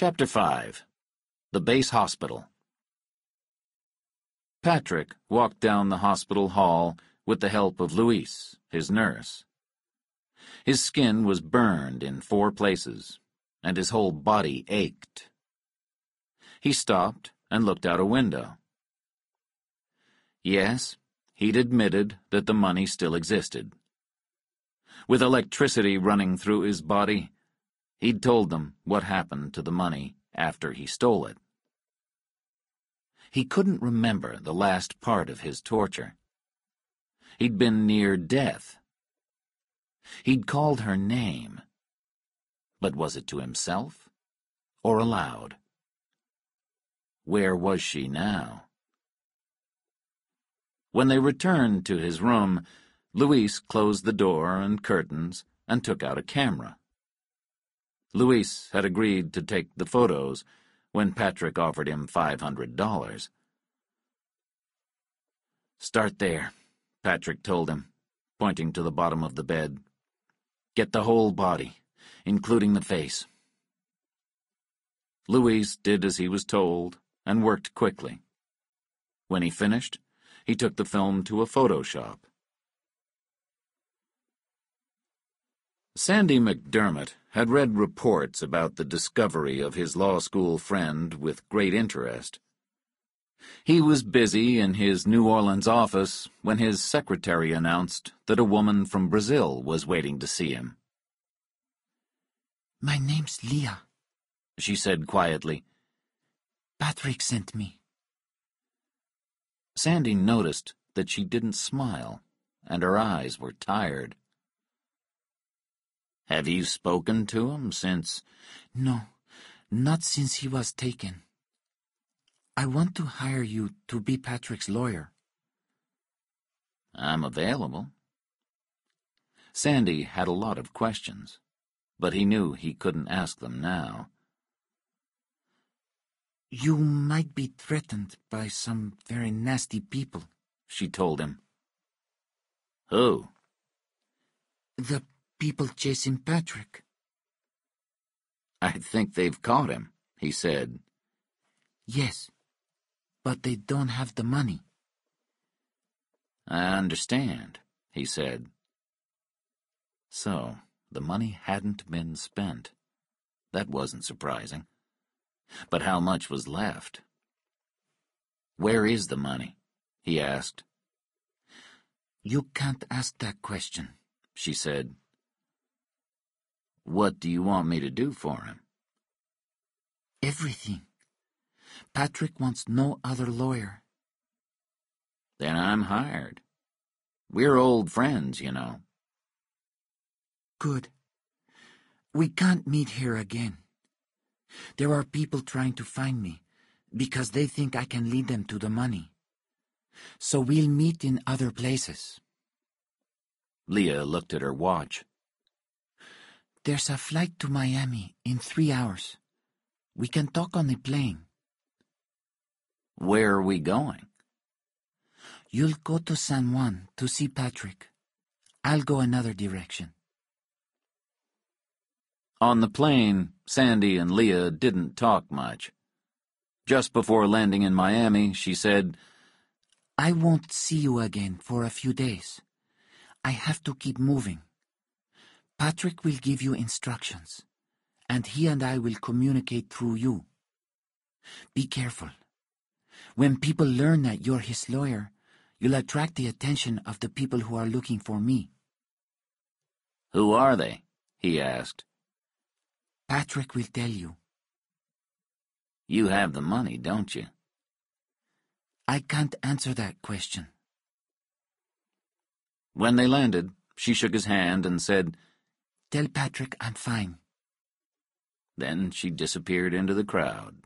Chapter 5. The Base Hospital. Patrick walked down the hospital hall with the help of Louise, his nurse. His skin was burned in 4 places, and his whole body ached. He stopped and looked out a window. Yes, he'd admitted that the money still existed. With electricity running through his body, he'd told them what happened to the money after he stole it. He couldn't remember the last part of his torture. He'd been near death. He'd called her name. But was it to himself or aloud? Where was she now? When they returned to his room, Louise closed the door and curtains and took out a camera. Louise had agreed to take the photos when Patrick offered him $500. "Start there," Patrick told him, pointing to the bottom of the bed. "Get the whole body, including the face." Louise did as he was told and worked quickly. When he finished, he took the film to a photo shop. Sandy McDermott had read reports about the discovery of his law school friend with great interest. He was busy in his New Orleans office when his secretary announced that a woman from Brazil was waiting to see him. "My name's Leah," she said quietly. "Patrick sent me." Sandy noticed that she didn't smile, and her eyes were tired. "Have you spoken to him since—" "No, not since he was taken. I want to hire you to be Patrick's lawyer." "I'm available." Sandy had a lot of questions, but he knew he couldn't ask them now. "You might be threatened by some very nasty people," she told him. "Who?" "The people chasing Patrick." "I think they've caught him," he said. "Yes, but they don't have the money." "I understand," he said. So, the money hadn't been spent. That wasn't surprising. But how much was left? "Where is the money?" he asked. "You can't ask that question," she said. "What do you want me to do for him?" "Everything. Patrick wants no other lawyer." "Then I'm hired. We're old friends, you know." "Good. We can't meet here again. There are people trying to find me because they think I can lead them to the money. So we'll meet in other places." Leah looked at her watch. "There's a flight to Miami in 3 hours. We can talk on the plane." "Where are we going?" "You'll go to San Juan to see Patrick. I'll go another direction." On the plane, Sandy and Leah didn't talk much. Just before landing in Miami, she said, "I won't see you again for a few days. I have to keep moving. Patrick will give you instructions, and he and I will communicate through you. Be careful. When people learn that you're his lawyer, you'll attract the attention of the people who are looking for me." "Who are they?" he asked. "Patrick will tell you." "You have the money, don't you?" "I can't answer that question." When they landed, she shook his hand and said, "Tell Patrick I'm fine." Then she disappeared into the crowd.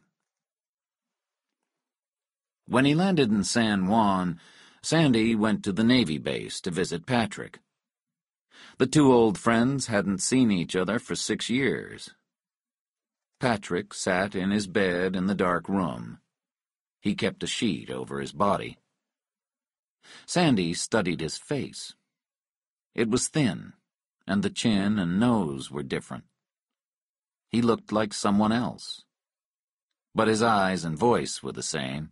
When he landed in San Juan, Sandy went to the Navy base to visit Patrick. The 2 old friends hadn't seen each other for 6 years. Patrick sat in his bed in the dark room. He kept a sheet over his body. Sandy studied his face. It was thin, and the chin and nose were different. He looked like someone else, but his eyes and voice were the same.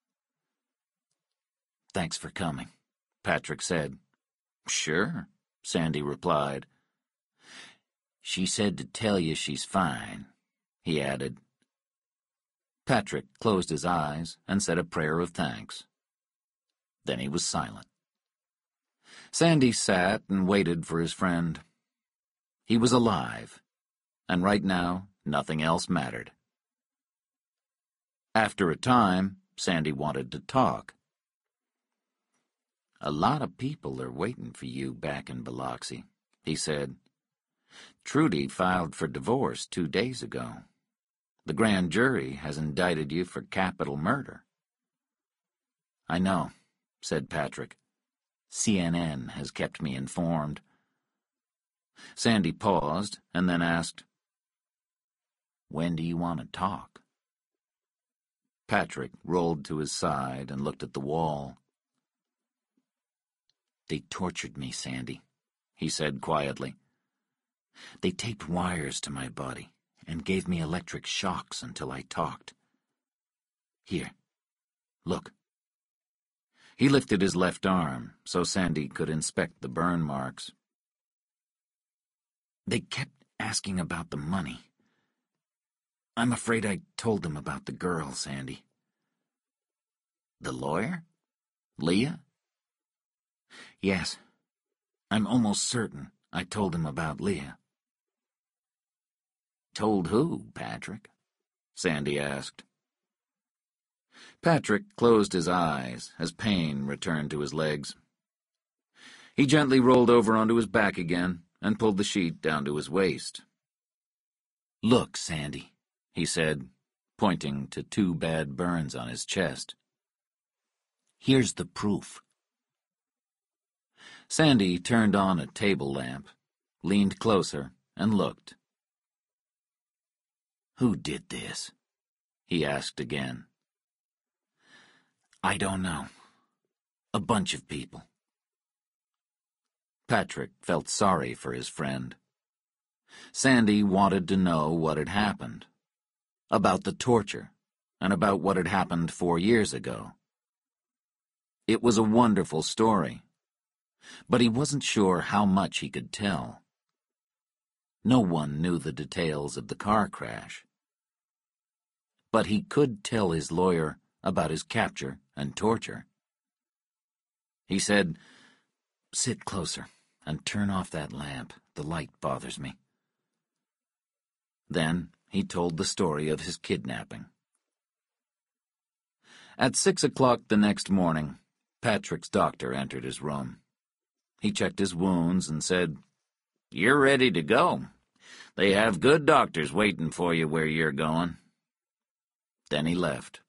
"Thanks for coming," Patrick said. "Sure," Sandy replied. "She said to tell you she's fine," he added. Patrick closed his eyes and said a prayer of thanks. Then he was silent. Sandy sat and waited for his friend. He was alive, and right now nothing else mattered. After a time, Sandy wanted to talk. "A lot of people are waiting for you back in Biloxi," he said. "Trudy filed for divorce 2 days ago. The grand jury has indicted you for capital murder." "I know," said Patrick. "CNN has kept me informed." Sandy paused and then asked, "When do you want to talk?" Patrick rolled to his side and looked at the wall. "They tortured me, Sandy," he said quietly. "They taped wires to my body and gave me electric shocks until I talked. Here, look." He lifted his left arm so Sandy could inspect the burn marks. "They kept asking about the money. I'm afraid I told them about the girl, Sandy." "The lawyer? Leah?" "Yes. I'm almost certain I told them about Leah." "Told who, Patrick?" Sandy asked. Patrick closed his eyes as pain returned to his legs. He gently rolled over onto his back again and pulled the sheet down to his waist. "Look, Sandy," he said, pointing to 2 bad burns on his chest. "Here's the proof." Sandy turned on a table lamp, leaned closer, and looked. "Who did this?" he asked again. "I don't know. A bunch of people." Patrick felt sorry for his friend. Sandy wanted to know what had happened, about the torture, and about what had happened 4 years ago. It was a wonderful story, but he wasn't sure how much he could tell. No one knew the details of the car crash. But he could tell his lawyer about his capture and torture. He said, "Sit closer and turn off that lamp. The light bothers me." Then he told the story of his kidnapping. At 6 o'clock the next morning, Patrick's doctor entered his room. He checked his wounds and said, "You're ready to go. They have good doctors waiting for you where you're going." Then he left.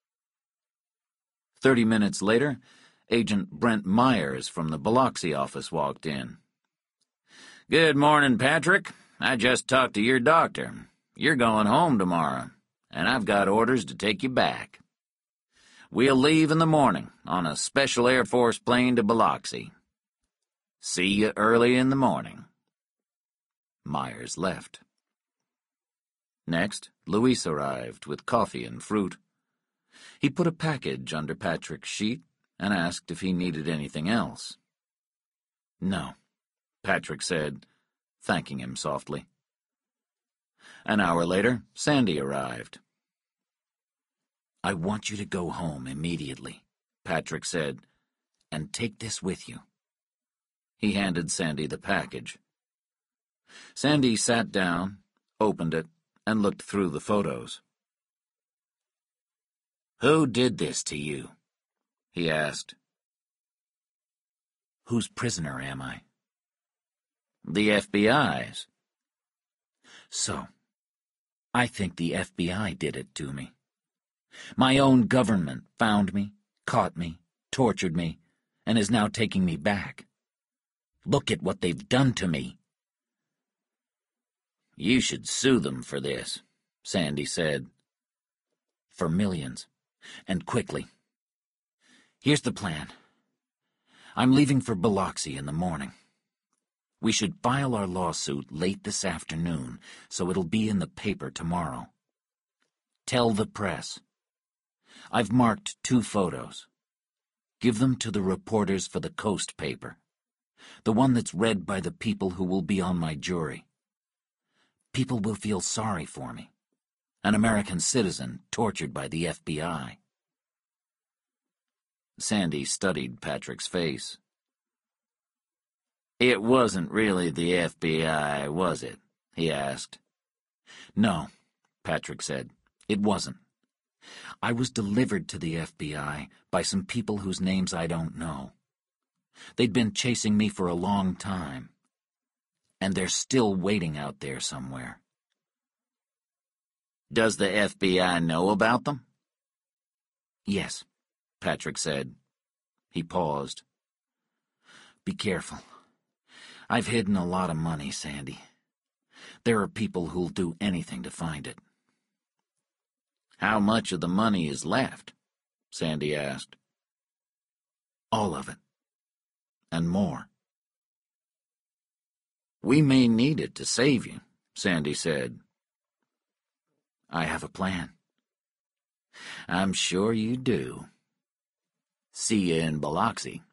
30 minutes later, Agent Brent Myers from the Biloxi office walked in. "Good morning, Patrick. I just talked to your doctor. You're going home tomorrow, and I've got orders to take you back. We'll leave in the morning on a special Air Force plane to Biloxi. See you early in the morning." Myers left. Next, Luis arrived with coffee and fruit. He put a package under Patrick's sheet and asked if he needed anything else. "No," Patrick said, thanking him softly. An hour later, Sandy arrived. "I want you to go home immediately," Patrick said, "and take this with you." He handed Sandy the package. Sandy sat down, opened it, and looked through the photos. "Who did this to you?" he asked. "Whose prisoner am I?" "The FBI's." "So, I think the FBI did it to me. My own government found me, caught me, tortured me, and is now taking me back. Look at what they've done to me." "You should sue them for this," Sandy said. "For millions, and quickly. Here's the plan. I'm leaving for Biloxi in the morning. We should file our lawsuit late this afternoon, so it'll be in the paper tomorrow. Tell the press. I've marked 2 photos. Give them to the reporters for the Coast paper. The one that's read by the people who will be on my jury. People will feel sorry for me. An American citizen tortured by the FBI. Sandy studied Patrick's face. "It wasn't really the FBI, was it?" he asked. "No," Patrick said. "It wasn't. I was delivered to the FBI by some people whose names I don't know. They'd been chasing me for a long time. And they're still waiting out there somewhere." "Does the FBI know about them?" "Yes," Patrick said. He paused. "Be careful. I've hidden a lot of money, Sandy. There are people who'll do anything to find it." "How much of the money is left?" Sandy asked. "All of it. And more." "We may need it to save you," Sandy said. "I have a plan." "I'm sure you do. See you in Biloxi."